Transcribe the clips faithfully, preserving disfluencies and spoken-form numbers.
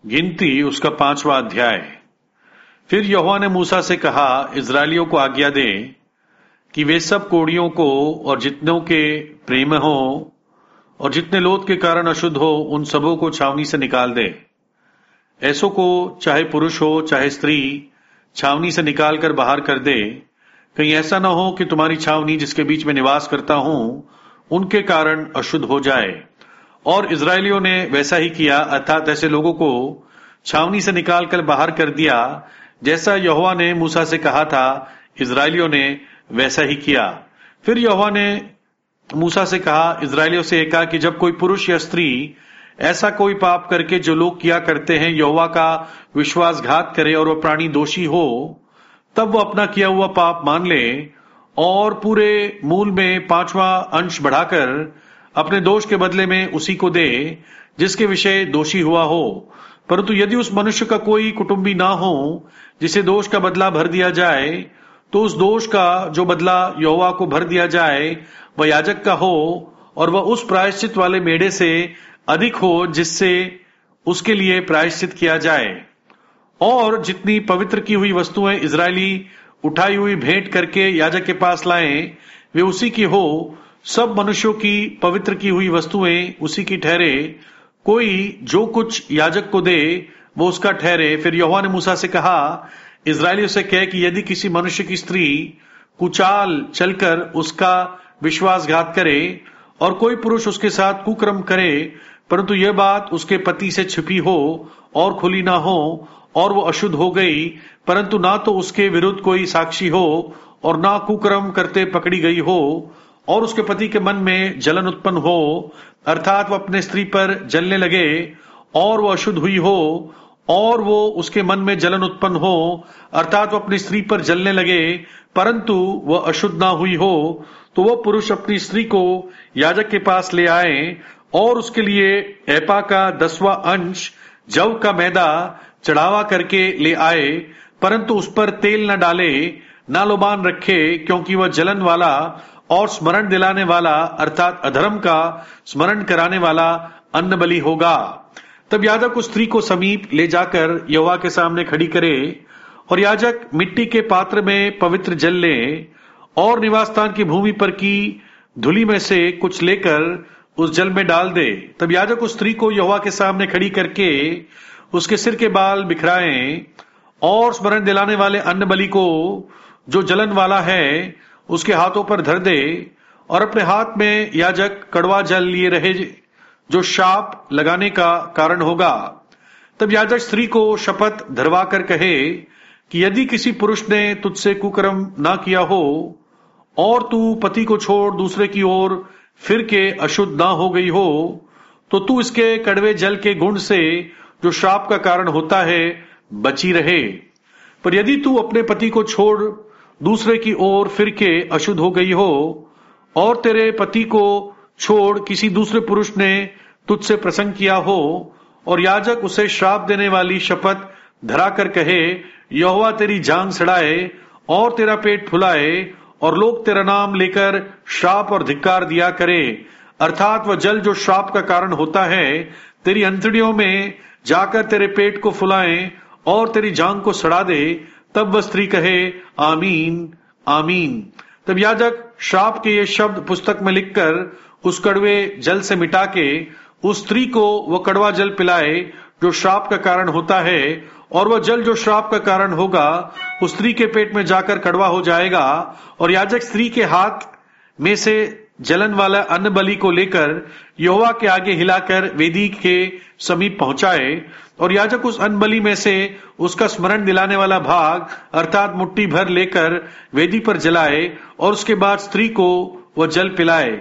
गिनती उसका पांचवा अध्याय। फिर यहोवा ने मूसा से कहा, इजरायलियों को आज्ञा दे कि वे सब कोढ़ियों को और जितनों के प्रेम हो और जितने लोथ के कारण अशुद्ध हो उन सबों को छावनी से निकाल दे। ऐसों को चाहे पुरुष हो चाहे स्त्री छावनी से निकाल कर बाहर कर दे। कहीं ऐसा न हो कि तुम्हारी छावनी जिसके बीच में निवास करता हूं उनके कारण अशुद्ध हो जाए। और इजरायलियों ने वैसा ही किया, अर्थात ऐसे लोगों को छावनी से निकालकर बाहर कर दिया जैसा यहोवा ने मूसा से कहा था। इजरायलियों ने वैसा ही किया। फिर यहोवा ने मूसा से कहा, इजरायलियों से कहा कि जब कोई पुरुष या स्त्री ऐसा कोई पाप करके जो लोग किया करते हैं यहोवा का विश्वासघात करे और वह प्राणी दोषी हो, तब वो अपना किया हुआ पाप मान ले और पूरे मूल में पांचवा अंश बढ़ाकर अपने दोष के बदले में उसी को दे जिसके विषय दोषी हुआ हो। परंतु यदि उस मनुष्य का कोई कुटुंबी ना हो जिसे दोष का बदला भर दिया जाए, तो उस दोष का जो बदला यहोवा को भर दिया जाए वह याजक का हो और वह उस प्रायश्चित वाले मेढ़े से अधिक हो जिससे उसके लिए प्रायश्चित किया जाए। और जितनी पवित्र की हुई वस्तुएं इजरायली उठाई हुई भेंट करके याजक के पास लाएं वे उसी की हो। सब मनुष्यों की पवित्र की हुई वस्तुएं उसी की ठहरे। कोई जो कुछ याजक को दे वो उसका ठहरे। फिर यहोवा ने मूसा से कहा, इजरायलियों से कह कि यदि किसी मनुष्य की स्त्री कुचाल चलकर उसका विश्वासघात करे और कोई पुरुष उसके साथ कुकर्म करे, परंतु यह बात उसके पति से छिपी हो और खुली ना हो और वो अशुद्ध हो गई, परंतु ना तो उसके विरुद्ध कोई साक्षी हो और ना कुकर्म करते पकड़ी गई हो, और उसके पति के मन में जलन उत्पन्न हो, अर्थात वो अपने स्त्री पर जलने लगे और वो अशुद्ध हुई हो, और वो उसके मन में जलन उत्पन्न हो अर्थात वो अपनी स्त्री पर जलने लगे परंतु वह अशुद्ध ना हुई हो, तो वह पुरुष अपनी स्त्री को याजक के पास ले आए और उसके लिए एपा का दसवां अंश जव का मैदा चढ़ावा करके ले आए, परंतु उस पर तेल न डाले न लोबान रखे, क्योंकि वह जलन वाला और स्मरण दिलाने वाला अर्थात अधर्म का स्मरण कराने वाला अन्न बलि होगा। तब याजक उस स्त्री को समीप ले जाकर यहोवा के सामने खड़ी करे और याजक मिट्टी के पात्र में पवित्र जल ले और निवास स्थान की भूमि पर की धूलि में से कुछ लेकर उस जल में डाल दे। तब याजक उस स्त्री को यहोवा के सामने खड़ी करके उसके सिर के बाल बिखराए और स्मरण दिलाने वाले अन्न बलि को जो जलन वाला है उसके हाथों पर धर दे, और अपने हाथ में याजक कड़वा जल लिए रहे जो शाप लगाने का कारण होगा। तब याजक स्त्री को शपथ धरवा कर कहे कि यदि किसी पुरुष ने तुझसे कुकर्म ना किया हो और तू पति को छोड़ दूसरे की ओर फिर के अशुद्ध ना हो गई हो, तो तू इसके कड़वे जल के गुण से जो शाप का कारण होता है बची रहे। पर यदि तू अपने पति को छोड़ दूसरे की ओर फिर के अशुद्ध हो गई हो और तेरे पति को छोड़ किसी दूसरे पुरुष ने तुझसे प्रसंग किया हो और याजक उसे श्राप देने वाली शपथ धरा कर कहे, यहोवा तेरी जांघ सड़ाए और तेरा पेट फुलाए और लोग तेरा नाम लेकर श्राप और धिक्कार दिया करे, अर्थात वह जल जो श्राप का कारण होता है तेरी अंतड़ियों में जाकर तेरे पेट को फुलाए और तेरी जांघ को सड़ा दे, तब वह स्त्री कहे आमीन आमीन। तब याजक श्राप के ये शब्द पुस्तक में लिखकर उस कड़वे जल से मिटा के उस स्त्री को वह कड़वा जल पिलाए जो श्राप का कारण होता है, और वह जल जो श्राप का कारण होगा उस स्त्री के पेट में जाकर कड़वा हो जाएगा। और याजक स्त्री के हाथ में से जलन वाला अन्न बलि को लेकर यहोवा के आगे हिलाकर वेदी के समीप पहुंचाए, और याजक उस अन्न बलि में से उसका स्मरण दिलाने वाला भाग अर्थात मुट्ठी भर लेकर वेदी पर जलाए और उसके बाद स्त्री को वह जल पिलाए।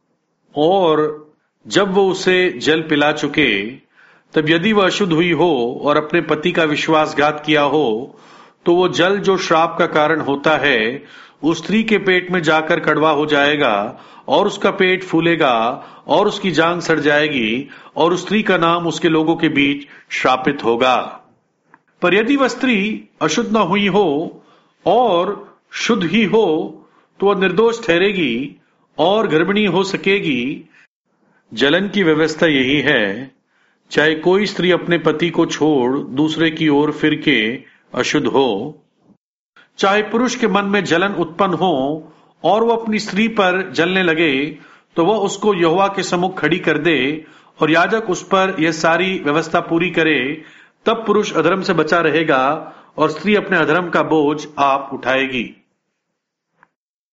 और जब वो उसे जल पिला चुके तब यदि वह अशुद्ध हुई हो और अपने पति का विश्वासघात किया हो, तो वो जल जो श्राप का कारण होता है उस स्त्री के पेट में जाकर कड़वा हो जाएगा और उसका पेट फूलेगा और उसकी जांघ सड़ जाएगी और उस स्त्री का नाम उसके लोगों के बीच श्रापित होगा। पर यदि वह स्त्री अशुद्ध न हुई हो और शुद्ध ही हो तो वह निर्दोष ठहरेगी और गर्भिणी हो सकेगी। जलन की व्यवस्था यही है चाहे कोई स्त्री अपने पति को छोड़ दूसरे की ओर फिर के अशुद्ध हो, चाहे पुरुष के मन में जलन उत्पन्न हो और वह अपनी स्त्री पर जलने लगे, तो वह उसको यहोवा के सम्मुख खड़ी कर दे और याजक उस पर यह सारी व्यवस्था पूरी करे। तब पुरुष अधर्म से बचा रहेगा और स्त्री अपने अधर्म का बोझ आप उठाएगी।